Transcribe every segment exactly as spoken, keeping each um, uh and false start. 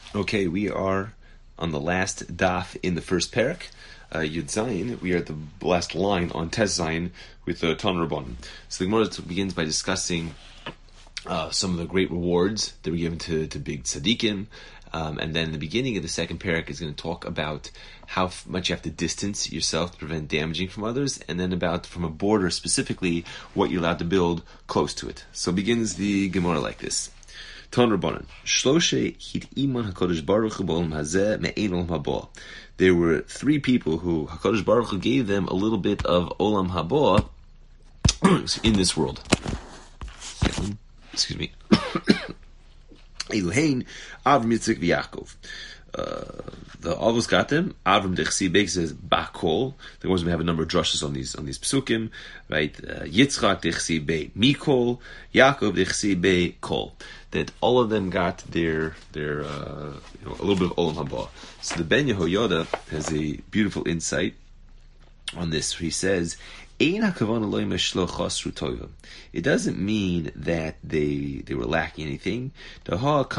Okay, we are on the last daf in the first parak, uh, Yud Zayin. We are at the last line on Tes Zayin with the uh, Tan Rabban. So the Gemara begins by discussing uh, some of the great rewards that were given to, to big tzaddikim, um, and then the beginning of the second parak is going to talk about how f- much you have to distance yourself to prevent damaging from others, and then about, from a border specifically, what you're allowed to build close to it. So begins the Gemara like this. Tan Rabbanan, Shloshe hit iman HaKadosh Baruch Hu b'olam hazeh me'ein olam haba. There were three people who HaKadosh Baruch Hu gave them a little bit of olam haba in this world. Excuse me. Eluhain, Avram, Yitzchak, v'Yaakov. Uh, the Avos got them. Avram Dechsi Beik says Bakol. The ones we have a number of drushes on these on these psukim, right? Uh, Yitzchak Dechsi Be Mikol, Yaakov Dechsi Be Kol. That all of them got their their uh, you know, a little bit of Olam Haba. So the Ben Yehoyada has a beautiful insight on this. He says, it doesn't mean that they they were lacking anything. They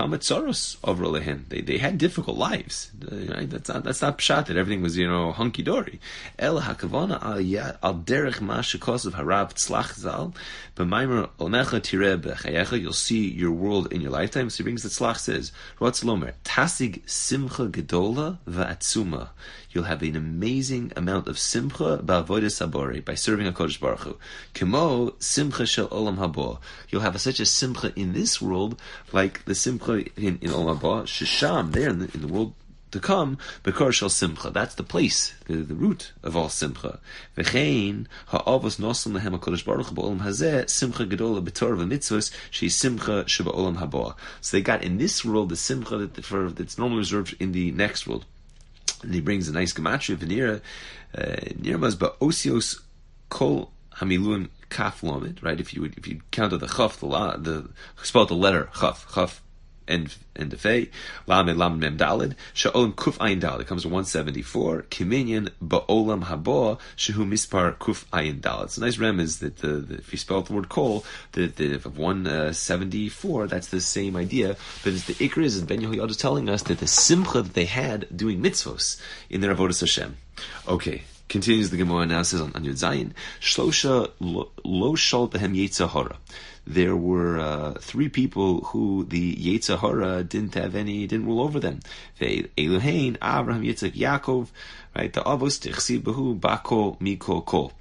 they had difficult lives. Right? That's not that's not pshat that everything was, you know, hunky dory. El hakavana al derech mashikosav harav tzlach zal b'maimer olmecha tireh b'chayecha. You'll see your world in your lifetime. So he brings the tzlach says, Rotz lomer tasig simcha gedola va'atzuma. You'll have an amazing amount of simcha ba'avodas sabori, by serving HaKadosh Baruch Hu. Kemo simcha shel olam haba. You'll have a, such a simcha in this world, like the simcha in, in olam haba. Shesham, there in the, in the world to come, bekor shel simcha. That's the place, the, the root of all simcha. V'chein ha'avos nosam lehem HaKadosh Baruch Hu b'olam hazeh simcha gedola b'torah v'mitzvos she simcha sheba olam haba. So they got in this world the simcha that for, that's normally reserved in the next world. And he brings a nice gematria of Nira. Nirmaz ba'osios kol hamiluim kaf lamed. Right? If you would, if you count the chaf, the la, the spell the letter chaf, chaf, and and the fei, lamed lamed mem dalid. Sha'olam kuf ayin dalid. It comes to one seventy four. Kiminyan ba'olam haba shehu mispar kuf ayin dalid. It's a nice remez that the, the if you spell the word kol, the, the of one seventy four, that's the same idea. But it's the ikr is Ben Yehoyada is telling us that the simcha that they had doing mitzvos in their avodas Hashem. Okay. Continues the Gemara now, says on, on Yud Zayin, Shlosha lo shal behem Yetzer Hara. There were uh, three people who the Yetzer Hara didn't have any, didn't rule over them. The Eluhain, Abraham, Yitzchak, Yaakov, right? The Avos Tichsi Behu Bako Miko Kol.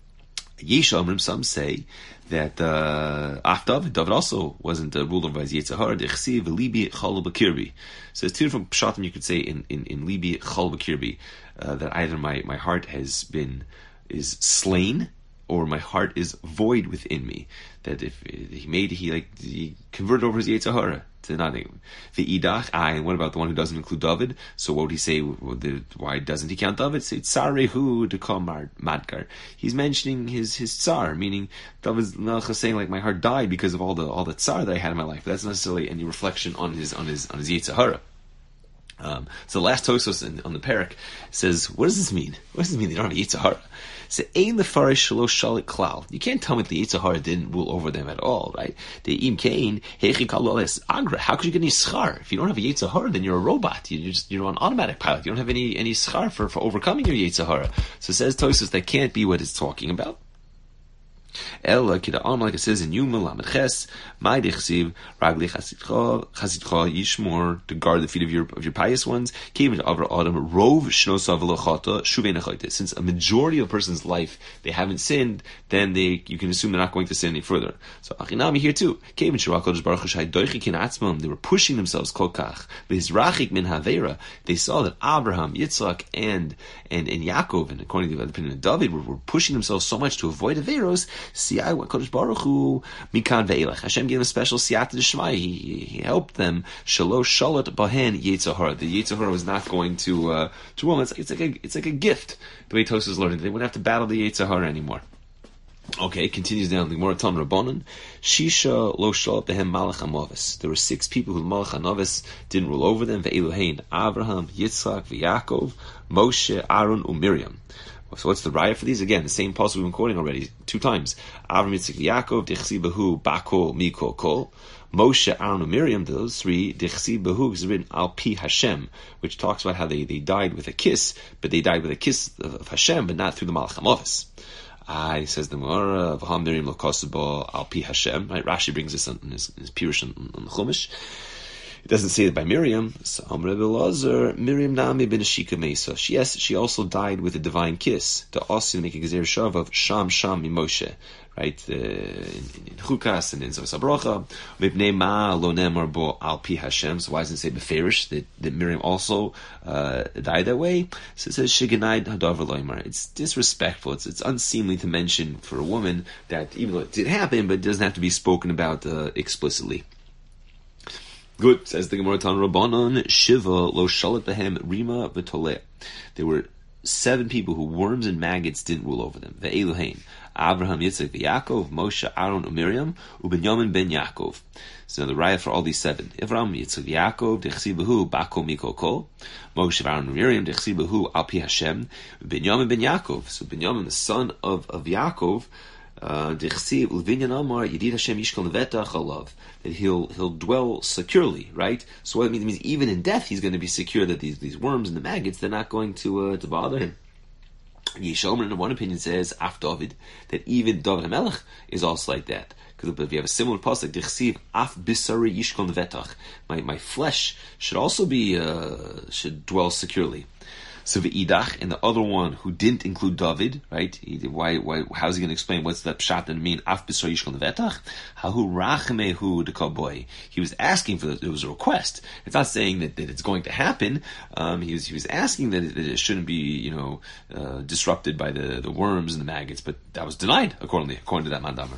Yesh Amrim, some say that uh, Af David, David also wasn't uh, ruled over by his Yetzer Hara. Tichsi V'Libi Chol B'Kirbi. So it's two different pshatim you could say in in in Libi Chol B'Kirbi. Uh, that either my, my heart has been is slain, or my heart is void within me. That if he made he like he converted over his Yetzer Hara to nothing. The idach, ah, and what about the one who doesn't include David? So what would he say? Why doesn't he count David? Say tsarehu to call madkar. He's mentioning his his tsar, meaning David's not saying like my heart died because of all the all the tsar that I had in my life. But that's not necessarily any reflection on his on his on his Yetzer Hara. Um, so the last Tosos on the parak says, what does this mean? What does this mean they don't have a Yetzer Hara? So, ein lefarish shalosh shalik klal. You can't tell me that the Yetzer Hara didn't rule over them at all, right? The im kain hechi kalu ales agra. How could you get any schar if you don't have a Yetzer Hara? Then you're a robot. You're just you're on automatic pilot. You don't have any any schar for, for overcoming your Yetzer Hara. So it says Tosos that can't be what it's talking about. Ella kida alma, like it says in Yuma Lamed Ches, my dichsiv ragli chasidcha chasidcha yishmor, to guard the feet of your of your pious ones. Came into Avra Adam rov shnosav lochata shuvei nechayte. Since a majority of a person's life they haven't sinned, then they you can assume they're not going to sin any further. So achinami here too. Came into Shirakodesh Baruch Hashay doichi kin atzmam. They were pushing themselves kol kach v'hizrachik min havera. They saw that Abraham, Yitzchak, and and and Yaakov, and according to the opinion of David, were, were pushing themselves so much to avoid averos. Siyai what Kodesh Baruch Hu mikan ve'elach. Hashem gave them a special siyata d'shmai. He, he helped them. Shalosh shalat bahen Yetzer Hara. The Yetzer Hara was not going to uh, to rule. It's, it's like a it's like a gift. The way Tosos is learning, they wouldn't have to battle the Yetzer Hara anymore. Okay, continues down the Gemara Tan Rabbanan. Shisha lo shalat behem malach hamavis. There were six people who malach hamavis didn't rule over them. Ve'eluhain Abraham, Yitzchak, ve'Yaakov, Moshe, Aaron, and Miriam. So what's the raya for these? Again, the same passage we've been quoting already two times. Avram, Yitzchak, Yaakov, Dechsi Behu Bako Miko Kol. Moshe, Aaron, and Miriam, those three, Dichsi Behu is written Al Pi Hashem, which talks about how they, they died with a kiss, but they died with a kiss of, of Hashem, but not through the Malach HaMavis. Ah, he says the Gemara, V'ham Miriam lo kosabo Al Pi Hashem, right? Rashi brings this in his, his Pirush on, on the Chumash. It doesn't say it by Miriam. So Amr Rebbe Lazar, Miriam Nami ben Shika Mesa. She, yes, she also died with a divine kiss. To also make a gezer shav of Sham Sham Mimoshe, right? Uh, in, in Chukas and in Zos HaBrocha. Mipnei Ma lo nemar bo al pi Hashem. So why doesn't it say beferish that, that Miriam also uh, died that way? So it says Shiganai Hadavar Loimar. It's disrespectful. It's it's unseemly to mention for a woman that even though it did happen, but it doesn't have to be spoken about uh, explicitly. Good, says the Gemara Tan Rabbanon, Shiva lo shalit behem rima v'toleh. There were seven people who worms and maggots didn't rule over them. Ve'eluhein, Abraham, Yitzchak, Yaakov, Moshe, Aaron, and Miriam, u'Benyamin ben Yaakov. So the raya for all these seven. Abraham, Yitzchak, Yaakov, dechsi behu, bako miko kol. Moshe, Aaron, and Miriam, dechsi behu, al pi Hashem. Benyamin ben Yaakov. So Benyamin, the son of, of Yaakov, Uh, that he'll he'll dwell securely, right? So what it means, it means even in death he's going to be secure that these these worms and the maggots, they're not going to uh, to bother him. Yishomer in one opinion says af David that even David HaMelech is also like that, because if you have a similar pasuk, Dichsiv af bisari yishkon vetach, my my flesh should also be uh, should dwell securely. So Ve'idach, and the other one who didn't include David, right? He, why, why, how's he going to explain what's that pshat and mean? Af b'sor yishkon vetach, hahu rachmehu dekaboy. He was asking for it. It was a request. It's not saying that, that it's going to happen. Um, he was he was asking that it, that it shouldn't be, you know, uh, disrupted by the, the worms and the maggots, but that was denied accordingly, according to that mandamer.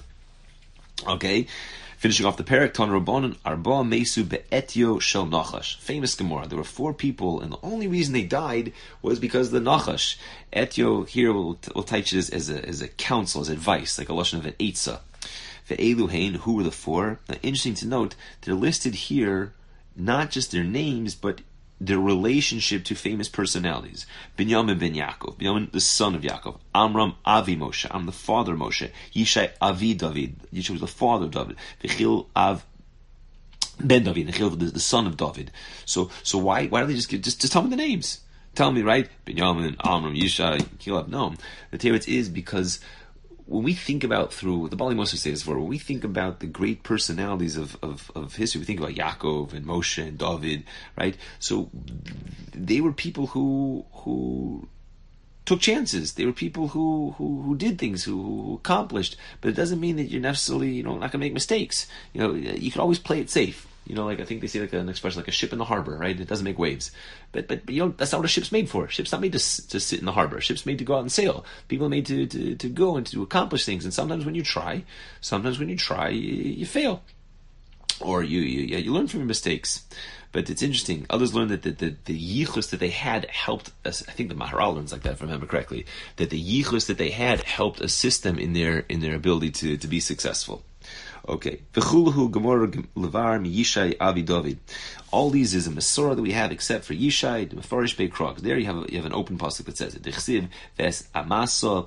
Okay. Finishing off the parak, Tan Rabbanon, Arba Mesu Be'etyo Shel Nachash. Famous Gemara. There were four people, and the only reason they died was because of the Nachash. Etyo here will will teach it as, as a as a counsel, as advice, like a lashon of an eitzah. Ve'eluhein, who were the four? Now, interesting to note, they're listed here not just their names, but their relationship to famous personalities. Binyamin ben Yaakov, Binyamin the son of Yaakov, Amram Avi Moshe, I'm the father of Moshe, Yishai Avi David, Yishai was the father of David, Vechil Av Ben David, Vechil the, the son of David. So so why why don't they just give, just just tell me the names? Tell me, right? Binyamin, Amram, Yishai, Kilab. No, the teretz is because when we think about through, the Bali Moshe says before, when we think about the great personalities of, of, of history, we think about Yaakov and Moshe and David, right? So they were people who who took chances. They were people who who, who did things, who, who accomplished. But it doesn't mean that you're necessarily, you know, not going to make mistakes. You know, you can always play it safe. You know, like I think they say like an expression like a ship in the harbor, right? It doesn't make waves, but but, but you know that's not what a ship's made for. A ship's not made to to sit in the harbor. A ship's made to go out and sail. People are made to, to, to go and to accomplish things. And sometimes when you try, sometimes when you try, you, you fail, or you you you learn from your mistakes. But it's interesting. Others learn that the the, the yichus that they had helped us. I think the Maharal learns like that, if I remember correctly. That the yichus that they had helped assist them in their in their ability to to be successful. Okay. V'chulahu Gemara Levar mi Yishai Avi David. All these is a Masorah that we have except for Yishai, the Mefarish Bei Krog. There you have a, you have an open pasuk that says it. Dechsiv ves Amasa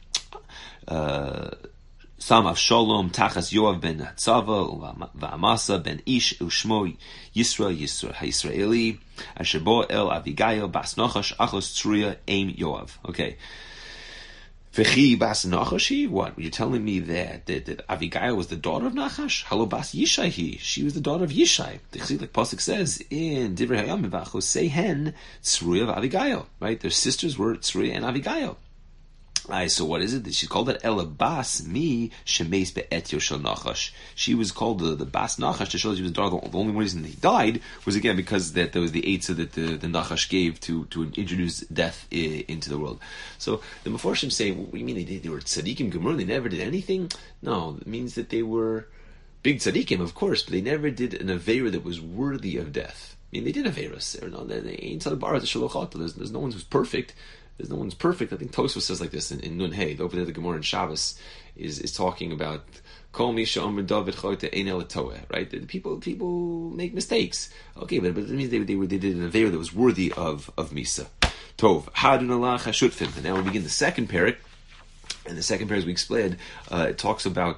Sam Avshalom Tachas Yoav ben Hatzava v'Amasa ben Ish Ushmo Yisra Yisra HaYisraeli Asher Bo El Avigail Bas Nachash Achos Tzruya Aim Yoav. Okay. V'chi bas Nachashi? What? You're telling me that, that, that Avigail was the daughter of Nachash? Halo bas Yishai he. She was the daughter of Yishai. The like Pasuk says in Divrei Hayam v'achosei hen Tzruya v'Avigail. Right? Their sisters were Tzruya and Avigail. Aye, so what is it? She's called it Ela Bas Mi Shemeis Be'etyo Shel Nachash. She was called the, the Bas Nachash to show that she was the daughter. The only reason that he died was again because that there was the eitzah that the, the Nachash gave to, to introduce death I, into the world. So the Meforshim say, what do you mean they did? They were tzaddikim gemur, they never did anything? No, it means that they were big tzaddikim, of course, but they never did an aveira that was worthy of death. I mean, they did aveiras. No, they ain't tzadbar the shalochot. There's there's no one who's perfect. There's no one's perfect. I think Tosfos says like this in, in Nun Hey. Over there, the Gemara in Shabbos is, is talking about Kol Misha Omer David Choyte Ein El Toeh. Right? The people people make mistakes. Okay, but, but it means they they, they did an aveir that was worthy of of Misa. Tov Hadun Allah Chashutfim. And now we begin the second parak. And the second parak, as we explained, uh, it talks about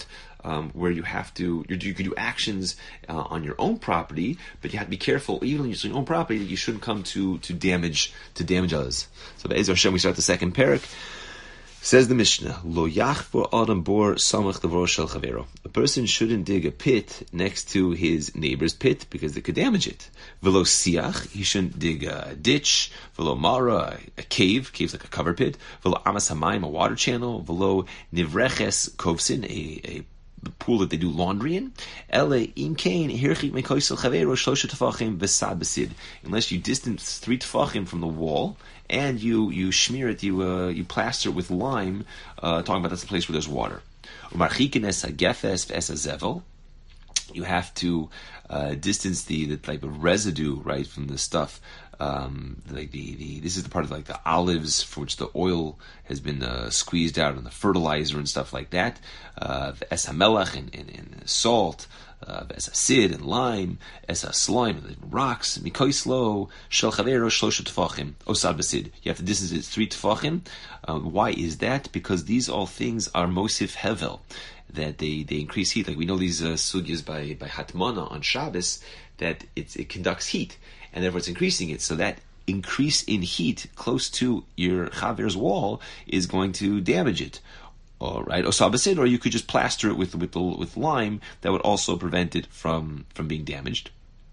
um, where you have to, you, you can do actions uh, on your own property, but you have to be careful, even on your own property, that you shouldn't come to to damage to damage others. So Be'ez Hashem, we start the second parak. Says the Mishnah, Lo yachfor adam bor samach devor shel chavero. A person shouldn't dig a pit next to his neighbor's pit because it could damage it. Velo siach, he shouldn't dig a ditch. Velo mara, a cave, cave's like a cover pit. Velo amas hamayim, a water channel. Velo nivreches kovsin, a, a the pool that they do laundry in. Ele im kain hirchik mekoisel chavero shlosha tefachim v'sad b'sid. Unless you distance three tefachim from the wall and you you smear it, you uh, you plaster it with lime. Uh, talking about that's the place where there's water. Umarchikin es hagefes v'es hazevel. You have to uh, distance the, the type of residue, right, from the stuff. Um, like the, the this is the part of like the olives for which the oil has been uh, squeezed out, and the fertilizer and stuff like that. Uh, es hamelach and, and, and salt, uh, es hasid and lime, es slime and rocks. Mikoislo shel chavero shlosha tefachim osad b'sid. You have to distance it three tefachim. Um, why is that? Because these all things are mosif hevel, that they, they increase heat. Like we know these uh, sugyas by by Hatmana on Shabbos, that it's, it conducts heat, and therefore it's increasing it. So that increase in heat close to your chaver's wall is going to damage it. All right, osabasid, or you could just plaster it with with the, with lime. That would also prevent it from from being damaged.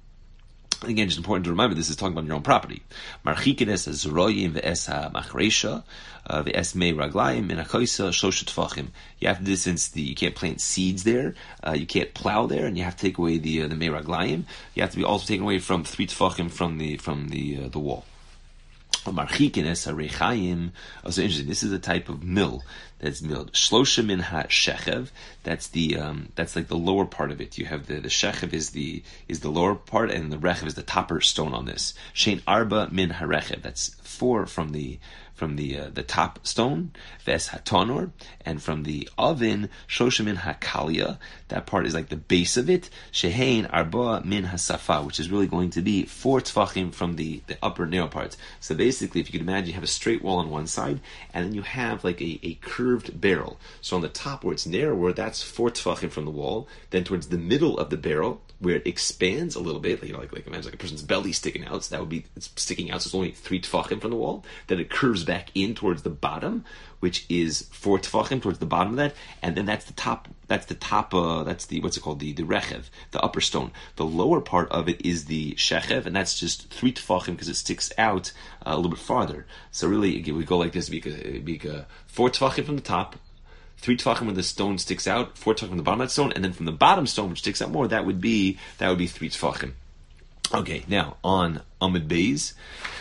Again, just important to remember, this is talking about your own property. Marchikin es zroyim ve'es ha'machresha ve'es mei raglayim min ha'koisa shoshet tefachim. You have to distance the, you can't plant seeds there, uh, you can't plow there, and you have to take away the uh, the mei raglayim. You have to be also taken away from three tefachim from the from the uh, the wall. Marchikin es ha'rechayim. Also interesting. This is a type of mill that's milled. Shlosha min ha'shechev. That's the um, that's like the lower part of it. You have the the shechev is the is the lower part, and the rechev is the topper stone on this. Shein arba min ha'rechev. That's four from the from the uh, the top stone. Ves hatonor, and from the oven shosha min ha'kalia. That part is like the base of it. Shehein arba min hasafa, which is really going to be four tefachim from the the upper narrow parts. So basically, if you could imagine, you have a straight wall on one side, and then you have like a, a curved barrel. So on the top where it's narrower, that's four tefachim from the wall. Then towards the middle of the barrel, where it expands a little bit, you know, like like imagine like a person's belly sticking out. So that would be it's sticking out. So it's only three tefachim from the wall. Then it curves back in towards the bottom, which is four tefachim towards the bottom of that, and then that's the top. That's the top. Uh, that's the what's it called? The the rechev, the upper stone. The lower part of it is the shechev, and that's just three tefachim because it sticks out uh, a little bit farther. So really, again, we go like this: be uh, four tefachim from the top, three tefachim when the stone sticks out, four tefachim from the bottom of that stone, and then from the bottom stone, which sticks out more, that would be that would be three tefachim. Okay, now on Amud Beis,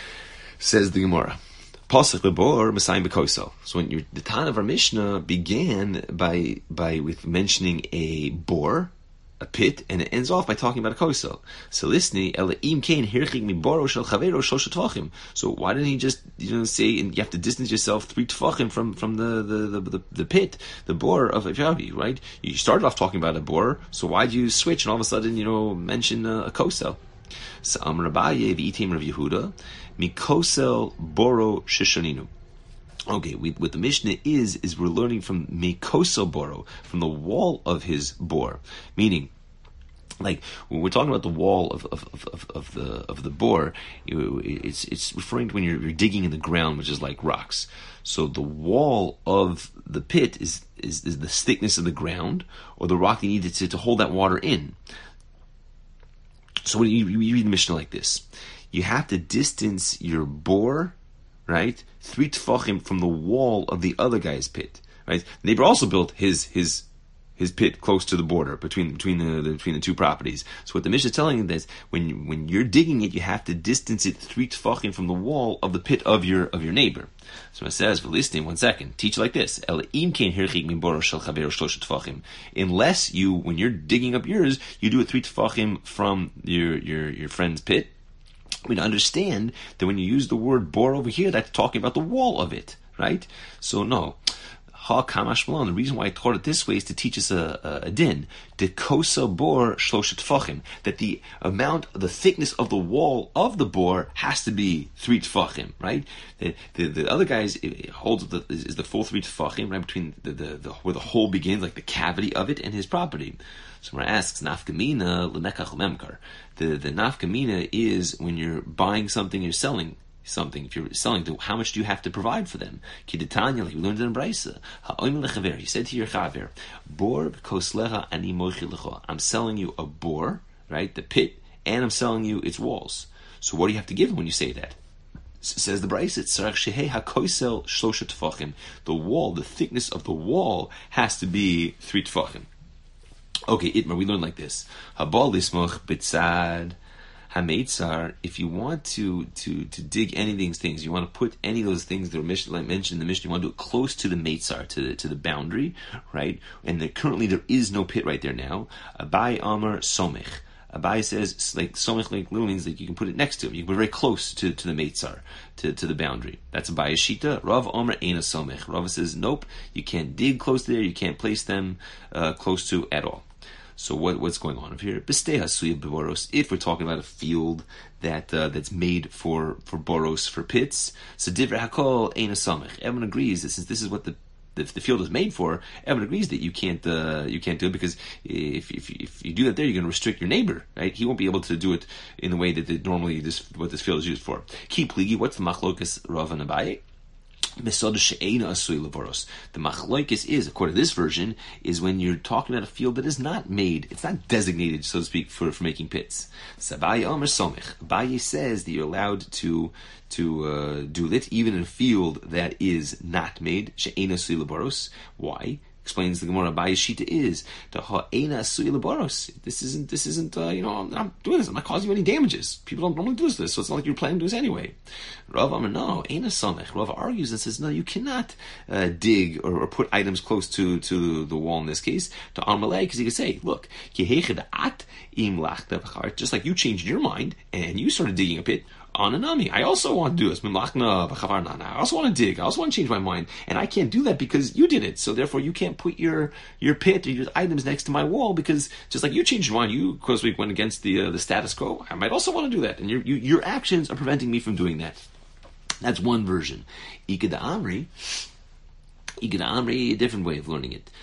says the Gemara. Pasuk lebor Messiah bekoso. So when your, the Tan of our Mishnah began by by with mentioning a bor, a pit, and it ends off by talking about a koso. So listening, elaim kain hirchik mi boro shel chavero shosha tefachim. So why didn't he just you know say and you have to distance yourself three tefachim from from the the, the the the pit, the bor of Javi, right? You started off talking about a bor, so why'd you switch and all of a sudden you know mention uh, a koso? So Amar Abaye v'itim Rav Yehuda mikosel boro shishoninu. Okay, we, what the Mishnah is is we're learning from mikosel boro, from the wall of his bor, meaning. Like when we're talking about the wall of of, of, of the of the bor, you, it's it's referring to when you're, you're digging in the ground, which is like rocks. So the wall of the pit is is, is the thickness of the ground, or the rock you needed to, to hold that water in. So when you, you read the Mishnah like this, you have to distance your bor, right, three tefachim from the wall of the other guy's pit, right? The neighbor also built his his his pit close to the border between between the, the between the two properties. So what the Mishnah is telling you is when you, when you're digging it, you have to distance it three tefachim from the wall of the pit of your of your neighbor. So it says, for listening, one second, teach like this: unless you, when you're digging up yours, you do it three tefachim from your your your friend's pit. We understand that when you use the word bor over here, that's talking about the wall of it, right? So no. Ha kamash malon. The reason why I taught it this way is to teach us a, a, a din. De kosa bor shloshet tfachim. That the amount, the thickness of the wall of the bor has to be three tfachim, right? The, the, the other guys it holds the, is the full three tfachim, right, between the, the, the where the hole begins, like the cavity of it, and his property. So when I asks nafkamina lemekach lemkar. The the nafkamina is when you're buying something, you're selling something. If you're selling, to how much do you have to provide for them? Kidetanya, like we learned in Brisa. Ha'oim lechaver. He said to your chaver, bor koslecha ani mochi lecha. I'm selling you a bor, right, the pit, and I'm selling you its walls. So what do you have to give him when you say that? Says the Brisa, tzarach shehei hakoisel shlosha tefachim. The wall, the thickness of the wall has to be three tefachim. Okay, Itmar, we learn like this. Habal lismoch bitzad hameitzar. If you want to, to, to dig any of these things, you want to put any of those things that are mentioned in the Mishnah, you want to do it close to the meitzar, to the, to the boundary, right? And there, currently there is no pit right there now. Abai Amar Somech. Abai says, like, somech like literally means like you can put it next to him. You can put it very close to, to the meitzar, to, to the boundary. That's Abai Shita. Rav Omer Eina Somech. Rav says, nope, you can't dig close to there, you can't place them uh, close to at all. So what what's going on over here? If we're talking about a field that uh, that's made for, for boros, for pits, so divrei hakol eina samech. Everyone agrees that since this is what the the, the field is made for, everyone agrees that you can't uh, you can't do it, because if if if you do that there, you're going to restrict your neighbor, right? He won't be able to do it in the way that the, normally this what this field is used for. Keep pligi. What's the machlokas Rav and Abaye? The machlokes is, according to this version, is when you're talking about a field that is not made, it's not designated, so to speak, for, for making pits. Abaye Omer Somech. Abaye says that you're allowed to to uh, do it even in a field that is not made. She'ena asui lebaros. Why? Explains the Gemara. Abaye's shita is the ha'ena asui lebaros. This isn't. This isn't. Uh, you know, I'm not doing this. I'm not causing you any damages. People don't normally do this, so it's not like you're planning to do this anyway. Rav Amar, no, ena samech. Rav argues and says, no, you cannot uh, dig or, or put items close to, to the wall in this case to Amalei, because he could say, look, just like you changed your mind and you started digging a pit. Ananami, I also want to do this. I also want to dig. I also want to change my mind, and I can't do that because you did it. So therefore, you can't put your your pit or your items next to my wall, because just like you changed your mind, you of course we went against the uh, the status quo. I might also want to do that, and your you, your actions are preventing me from doing that. That's one version. Ikeda Amri, Ikeda Amri, a different way of learning it.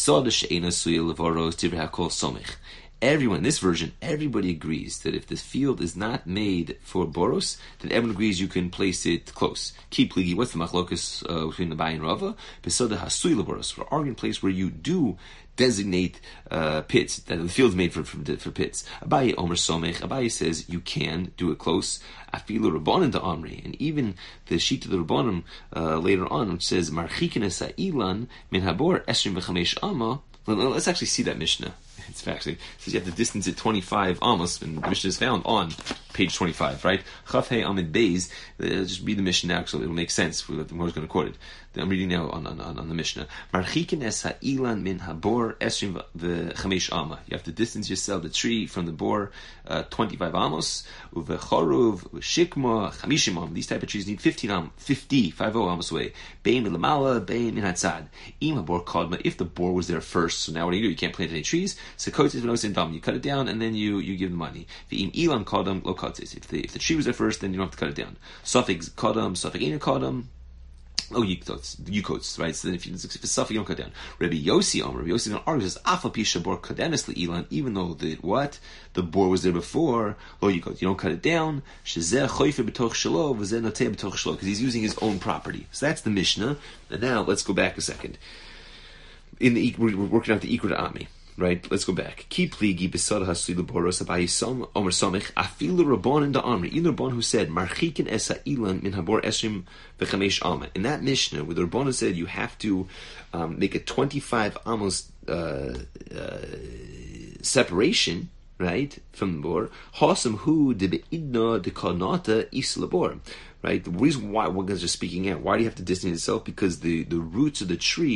Everyone, in this version, everybody agrees that if this field is not made for boros, then everyone agrees you can place it close. Keep pligi. What's the machlokas uh, between the Abaye and Rava? Besoda hasui leboros. For arguing place where you do designate uh, pits, that the field's made for, for for pits. Abaye Omer Somech. Abaye says you can do it close. Afilu Rabbanan to Amri, and even the sheet of the Rabbanim uh, later on, which says Marchikin esa ilan min habor esrim v'chamesh ama. Let's actually see that Mishnah. It's actually, it says you have to distance it twenty-five almost, and the Mishnah is found on page twenty-five, right? Chaf Hei Amid Beis. Just read the Mishnah now, so it'll make sense for the Gemara is going to quote it. I'm reading now on on, on the Mishnah. Marchikin es ha'ilan min habor esrim v'chamesh ama. You have to distance yourself, the tree, from the bor, uh, twenty-five amos. Uvechoruv, shikma, chamishim am. These type of trees need fifteen am, fifty, five oh amos away. Bein milamala, bein min hatzad. Im habor kadma. If the bor was there first, so now what do you do? You can't plant any trees. So kotis v'nos in dam. You cut it down and then you you give the money. V'im ilan kadam lo kotis. If the if the tree was there first, then you don't have to cut it down. Safik kadam, safik ina kadam. Oh, yikots, yikots, right? So then if, you, if it's suffix, you don't cut down. Rabbi Yossi, Omer, Rabbi Yossi argues, "Afa pisha bor kadenis le'ilan," even though the what the bor was there before. Oh, yikot, you don't cut it down. Shezeh choife b'toch shelo, v'zeh noteh b'toch shelo, because he's using his own property. So that's the Mishnah. And now let's go back a second. In the we're working out the Ikur Ami. Right, let's go back. Ki pligi besad hasui leboros Abaye som Omer Somech afilu Rabbanan da Amri. Even the Rabban who said marchikin esa ilan min habor esrim v'chamesh alma. In that Mishnah, where the Rabbanan said you have to um, make a twenty-five amos uh, uh, separation, right, from the bor. Hasam hu de beidna de kanata is lebor. Right, the reason why one guy's just speaking out, why do you have to distance yourself? Because the, the roots of the tree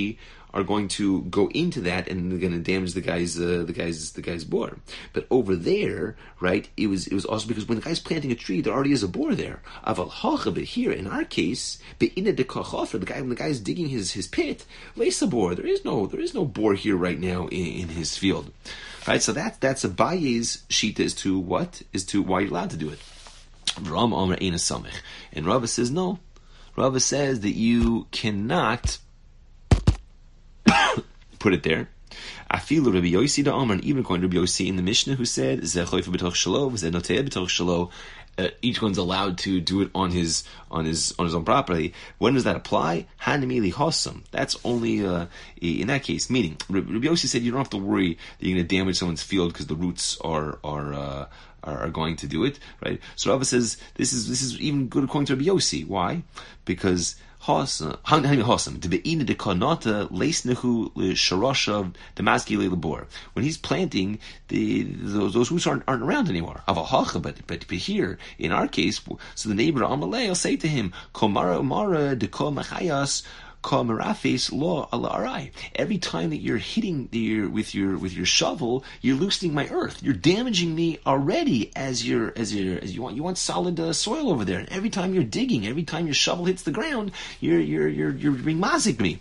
are going to go into that and they're going to damage the guy's uh, the guy's the guy's boar. But over there, right, it was it was also because when the guy's planting a tree, there already is a boar there. Aval hacha, but here in our case, be'ina de kachofer, the guy when the guy's digging his his pit, lace a boar. There is no there is no boar here right now in, in his field, right? So that that's Abaye's shita as to what is to why you're allowed to do it. Ram Omer Eina Samech, and Rava says no. Rava says that you cannot put it there. I feel Rabbi Yossi da Amar, and even according to Rabbi Yossi in the Mishnah, who said Zeh choifa b'toch shelo, v'zeh noteh b'toch shelo. Each one's allowed to do it on his on his on his own property. When does that apply? Hanamili hosam. That's only uh, in that case. Meaning, Rabbi Yossi said you don't have to worry that you're going to damage someone's field because the roots are are. Uh, Are, are going to do it, right? So Rava says this is this is even good according to Rabbi Yossi. Why? Because Hosam to be in the kanata leisnehu sharasha the maski lebor. When he's planting, the those, those roots aren't, aren't around anymore. Avahacha, but but but here in our case, so the neighbor Amalei will say to him, Komara Mara de Komachayas. Every time that you're hitting the, with your with your shovel, you're loosening my earth. You're damaging me already as your as your as you want you want solid uh, soil over there. And every time you're digging, every time your shovel hits the ground, you're you're you're you're being mazik me.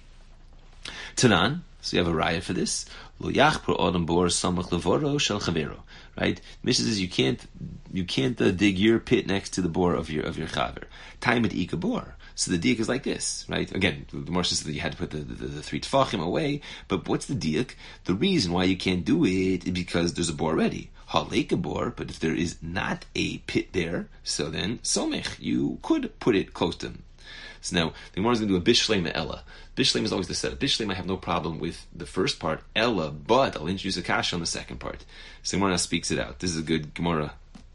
Tanan. So you have a raya for this. Lo yachpro adam bor samach levoro shel chavero. Right? Mishnah says you can't you can't uh, dig your pit next to the bor of your of your chaver. Time at ika bor. So the diak is like this, right? Again, the Moshe says that you had to put the, the, the three tefachim away, but what's the diak? The reason why you can't do it is because there's a bor ready. Haleka bor, but if there is not a pit there, so then somech, you could put it close to them. So now, the Gemara is going to do a bishlema ella. Bishlema is always the setup. Bishlema I have no problem with the first part, ella, but I'll introduce a kasha on the second part. So Gemara speaks it out. This is a good Gemara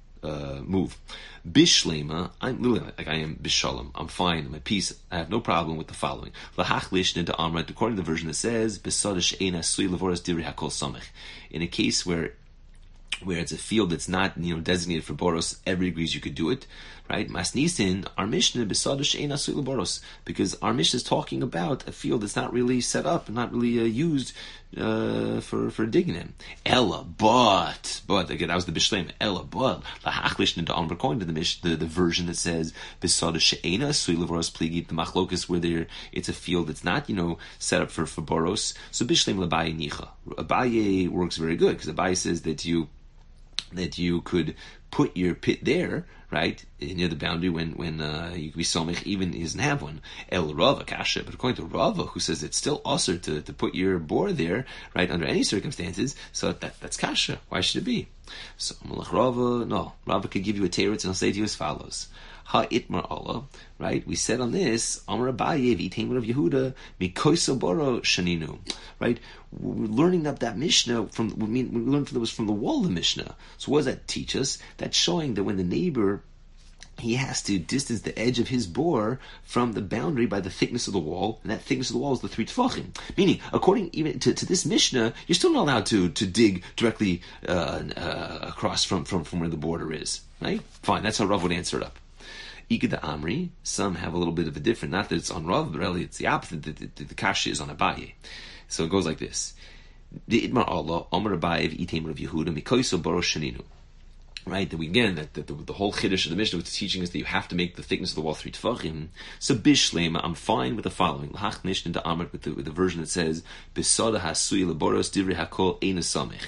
uh, move. Bishlema, I'm literally like I am bishalom. I'm fine. I'm at peace. I have no problem with the following. Lahachlish nida amrat. According to the version that says besadish eina sui levoras diri hakol samech. In a case where where it's a field that's not you know designated for boros, everybody agrees you could do it, right? Masnisin, our Mishnah besadish eina sui levoros, because our Mishnah is talking about a field that's not really set up, not really uh, used uh, for for digging in. Ella, but but again that was the bishleim. Ella, but lahachlish nida amrat. According to the Mishnah, the, the version that says besadish eina sui levoros pligi, the machlokas where there it's a field that's not you know set up for for boros. So bishleim l'Abaye nicha. Abaye works very good because Abaye says that you. that you could put your pit there, right, near the boundary when, when uh, you could be somich, even he doesn't have one. El Rava Kasha, but according to Rava, who says it's still usher to, to put your bore there, right, under any circumstances, so that that's Kasha. Why should it be? So, Malach Rava, no, Rava could give you a teretz and I'll say to you as follows. Ha itmar Allah, right? We said on this, Amar Abaye v'itein of Yehuda mikoso boro shaninu, right? We're learning that that Mishnah from we mean we learned that it was from the wall of the Mishnah. So what does that teach us? That's showing that when the neighbor he has to distance the edge of his bore from the boundary by the thickness of the wall, and that thickness of the wall is the three tefachim. Meaning, according even to, to this Mishnah, you're still not allowed to to dig directly uh, uh, across from, from, from where the border is, right? Fine, that's how Rav would answer it up. Ikeda Amri, some have a little bit of a different, not that it's on Rav, but really it's the opposite, the, the, the kasha is on Abaye. So it goes like this. The Idmar Allah, Amar Abaye v'item Rav Yehuda, mikoso boro shaninu. Right, that we again that, that the, the whole chiddush of the Mishnah was teaching us that you have to make the thickness of the wall three tefachim. So bishlema, I'm fine with the following. L'hach nishn da amrit with the with the version that says besada hasui leboros divrei hakol eina samech.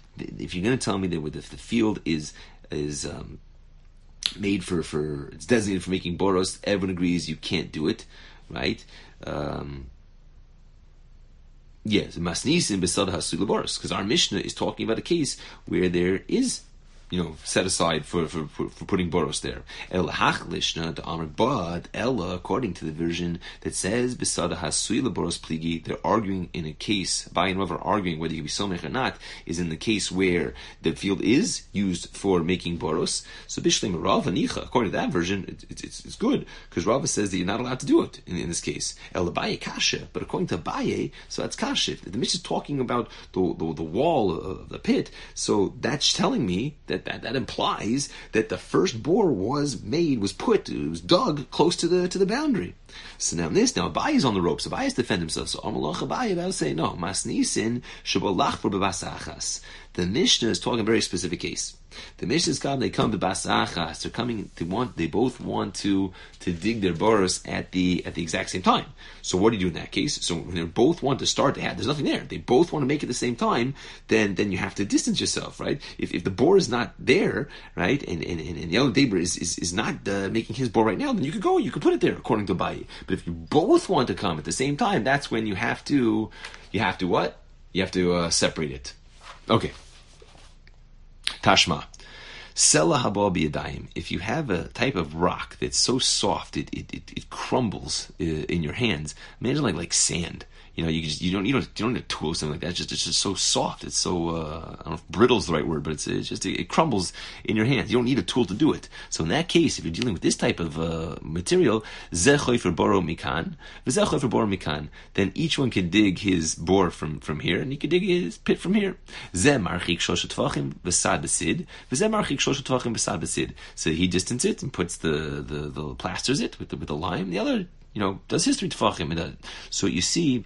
If you're going to tell me that if the field is is um, made for, for it's designated for making boros, everyone agrees you can't do it, right? Um, yes, masnisin besada hasui leboros, because our Mishnah is talking about a case where there is, you know, set aside for, for, for, for putting boros there. El hachlishna the amr, but Ella, according to the version that says besada hasui boros pligi, they're arguing in a case, by and Rav are arguing whether you can be somech or not, is in the case where the field is used for making boros. So bishleim Rav anicha, according to that version, it, it, it's it's good because Rav says that you're not allowed to do it in, in this case. El Abaye kasha, but according to Abaye, so that's kasha. The Mishnah is talking about the, the the wall of the pit, so that's telling me that that, that that implies that the first bore was made, was put, it was dug close to the to the boundary. So now this, now Abaye is on the ropes. Abaye has to defend himself. So Amalach Abaye about to say, no, Masnisin Shabolach for Bebasachas. The Mishnah is talking a very specific case. The Mishnah's come, they come to Basachas. They're coming, they want, they both want to to dig their boros at the at the exact same time. So what do you do in that case? So when they both want to start, they have, there's nothing there. They both want to make it at the same time. Then then you have to distance yourself, right? If if the bore is not there, right, and and, and, and the other neighbor is is, is not uh, making his bore right now, then you could go, you could put it there according to Abaye. But if you both want to come at the same time, that's when you have to you have to what? You have to uh, separate it. Okay. Tashma. Sela haba biyadayim. If you have a type of rock that's so soft it it, it, it crumbles uh, in your hands, imagine like like sand. You know, you just you don't you don't you don't need a tool or something like that. It's just it's just so soft. It's so uh, I don't know if brittle is the right word, but it's it's just it, it crumbles in your hands. You don't need a tool to do it. So in that case, if you're dealing with this type of uh, material, zeh chofer boro mikan, v'zeh chofer boro mikan, then each one can dig his bore from from here, and he can dig his pit from here. Zeh marchik shlosh tvachim v'sad b'sid, v'zeh marchik shlosh tvachim v'sad b'sid. So he distances it and puts the the, the plasters it with the with the lime. The other, you know, does his three tvachim. Uh, so you see.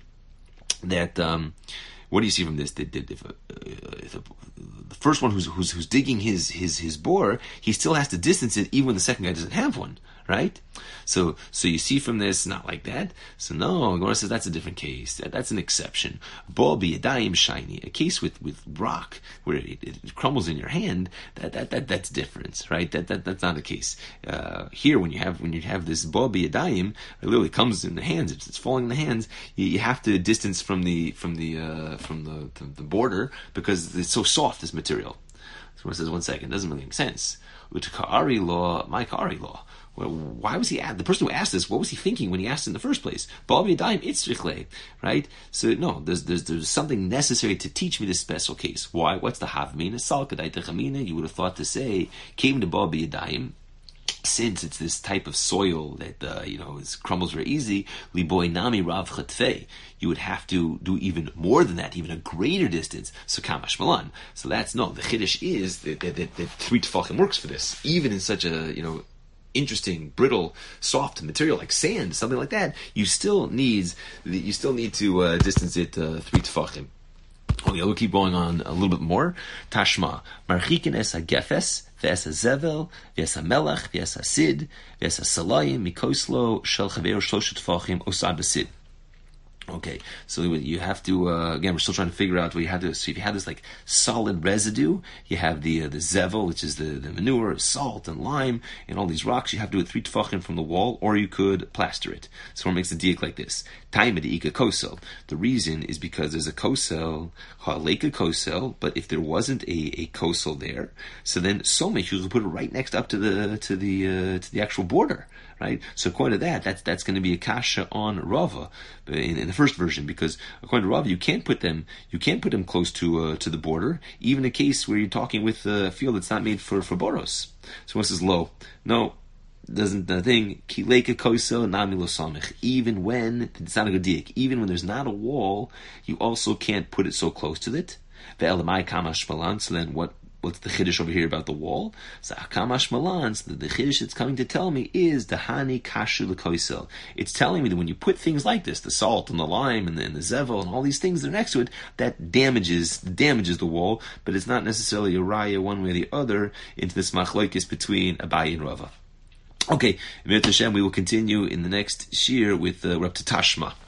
That um, what do you see from this? That, that if, uh, if the, the first one who's, who's who's digging his his his bore, he still has to distance it, even when the second guy doesn't have one, right? So so you see from this, not like that. So no, Gemara says that's a different case. That, that's an exception. Bal biyadayim shiny, a case with, with rock where it, it crumbles in your hand. That that that that's different, right? That that that's not the case. Uh, here, when you have when you have this bal biyadayim, it literally comes in the hands. It's, it's falling in the hands. You, you have to distance from the from the uh, from the, the the border because it's so soft. This material. So Gemara says, one second, it doesn't really make sense. Utakari law, my kari law. Well, why was he at the person who asked this? What was he thinking when he asked in the first place? Bal b'yadayim itzrichle, right? So no, there's there's there's something necessary to teach me this special case. Why? What's the havmina? Sal kadai techamina. You would have thought to say came to bal b'yadayim. Since it's this type of soil that uh, you know is, crumbles very easy, liboy nami rav chatfei, you would have to do even more than that, even a greater distance. So kamash malan. So that's no. The chiddush is that, that, that, that three tefachim works for this, even in such a you know interesting, brittle, soft material like sand, something like that. You still needs you still need to uh, distance it uh, three tefachim. Okay, we'll keep going on a little bit more. Tashma. Marchikin es ha-gefes, v'es ha-zevel, v'es ha-melech, v'es ha-sid, v'es ha-salayim, mikoslo, shel chaveru shloshet tefachim, osad b'sid. Okay, so you have to, uh, again, we're still trying to figure out what you have to, so if you have this like solid residue, you have the uh, the zevel, which is the, the manure, salt and lime, and all these rocks, you have to do it three tefachim from the wall, or you could plaster it. So it makes the diak like this. Taima de'ika kosel. The reason is because there's a kosel, ha'leika kosel, but if there wasn't a, a kosel there, so then somech, you could put it right next up to the, to the, uh, to the actual border. Right, so according to that, that's that's going to be a kasha on Rava in, in the first version, because according to Rava, you can't put them you can't put them close to uh, to the border, even in a case where you're talking with a field that's not made for for boros. So one says low, no, doesn't the thing kileka koso nami lo samich. Even when it's not a good diak, even when there's not a wall, you also can't put it so close to it. Ve'elamai kamash malan. So then what? What's the chiddush over here about the wall? So Akamash Malan, so the, the chiddush it's coming to tell me is the Hani Kashu L'Koisel. It's telling me that when you put things like this, the salt and the lime and the, and the zevel and all these things that are next to it, that damages damages the wall, but it's not necessarily a raya one way or the other into this machlokes between Abaye and Rava. Okay, Mir Hashem, we will continue in the next shir with uh, we're up to Tashma.